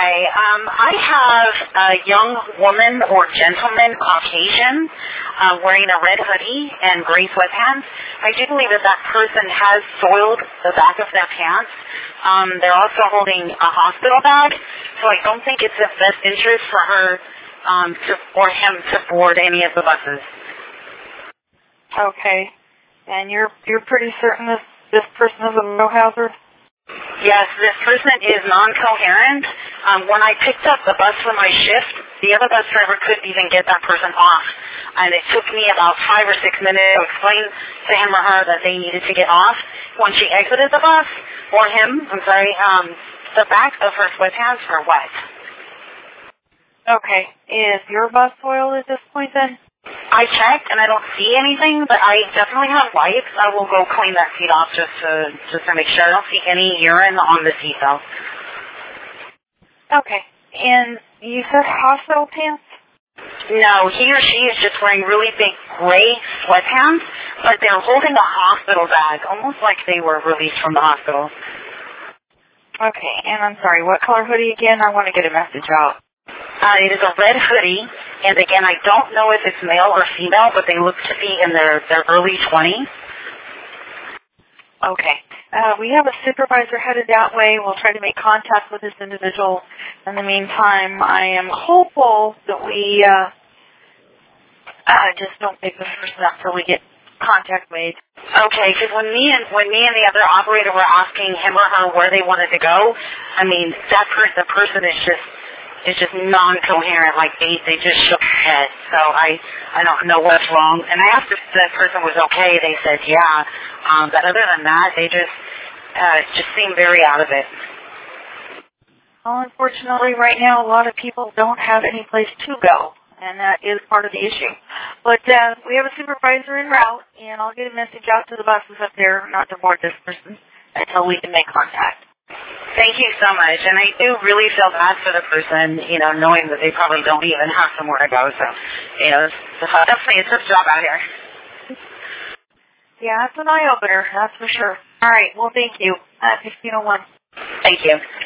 Hi. I have a young woman or gentleman, Caucasian, wearing a red hoodie and gray sweatpants. I do believe that that person has soiled the back of their pants. They're also holding a hospital bag, so I don't think it's in best interest for her or him to board any of the buses. Okay. And you're pretty certain this person is a road hazard? Yes, this person is non-coherent. When I picked up the bus for my shift, the other bus driver couldn't even get that person off. And it took me about 5 or 6 minutes to explain to him or her that they needed to get off. When she exited the bus, or him, the back of her sweatpants were wet. Okay. Is your bus soiled at this point then? I checked and I don't see anything, but I definitely have wipes. I will go clean that seat off just to make sure. I don't see any urine on the seat though. Okay. And you said hospital pants? No, he or she is just wearing really big gray sweatpants, but they're holding a hospital bag, almost like they were released from the hospital. Okay, and I'm sorry, what color hoodie again? I want to get a message out. It is a red hoodie, and again, I don't know if it's male or female, but they look to be in their early 20s. Okay. We have a supervisor headed that way. We'll try to make contact with this individual. In the meantime, I am hopeful that we just don't pick this person up till we get contact made. Okay, because when me and the other operator were asking him or her where they wanted to go, I mean, the person is just non-coherent, like they just shook their head. So I don't know what's wrong. And I asked if that person was okay. They said yeah. But other than that, they just seem very out of it. Well, unfortunately, right now, a lot of people don't have any place to go, and that is part of the issue. But we have a supervisor en route, and I'll get a message out to the buses up there not to board this person until we can make contact. Thank you so much, and I do really feel bad for the person, knowing that they probably don't even have somewhere to go, so, it's definitely a tough job out here. Yeah, it's an eye-opener, that's for sure. All right, well, thank you. 1501. Thank you.